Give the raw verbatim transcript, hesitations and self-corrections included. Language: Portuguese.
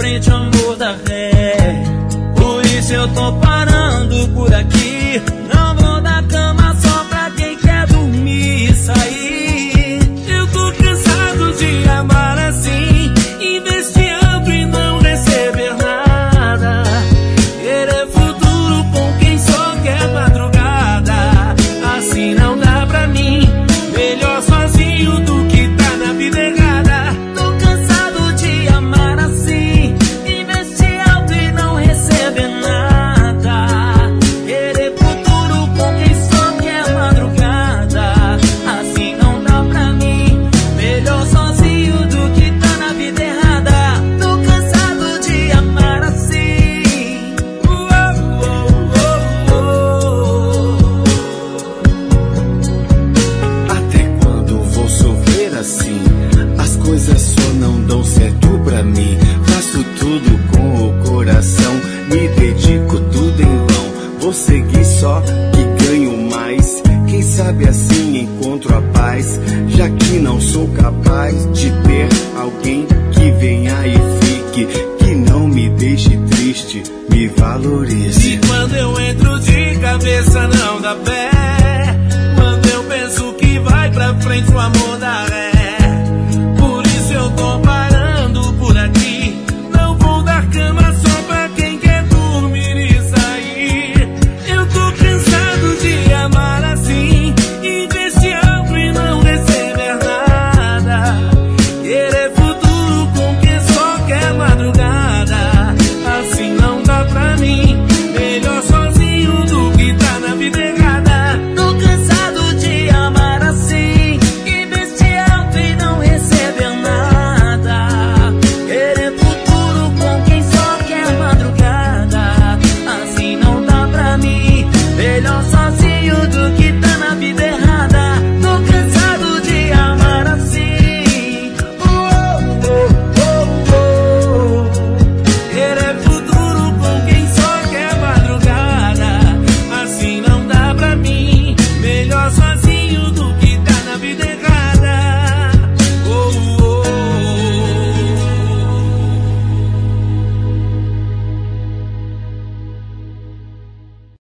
frente, o amor dá ré. Por isso eu tô parando por aqui. Não vou dar cama só pra quem quer dormir e sair. Eu tô cansado de amar assim, investir amplo e não receber nada. Querer futuro com quem só quer madrugada. Assim não dá pra mim. Melhor sozinho do que tá na vida errada. Tô cansado de amar assim, investir alto e não receber nada. Querer futuro com quem só quer madrugada. Assim não dá pra mim. Melhor sozinho do que tá na vida errada. Tô cansado de amar assim. Uou, uou, uou, uou. Até quando vou sofrer assim? As coisas só não dão certo pra mim. Faço tudo com o coração, me dedico tudo em vão. Vou seguir só que ganho mais. Quem sabe assim encontro a paz, já que não sou capaz de ter alguém que venha e fique, que não me deixe triste, me valorize. E quando eu entro de cabeça, não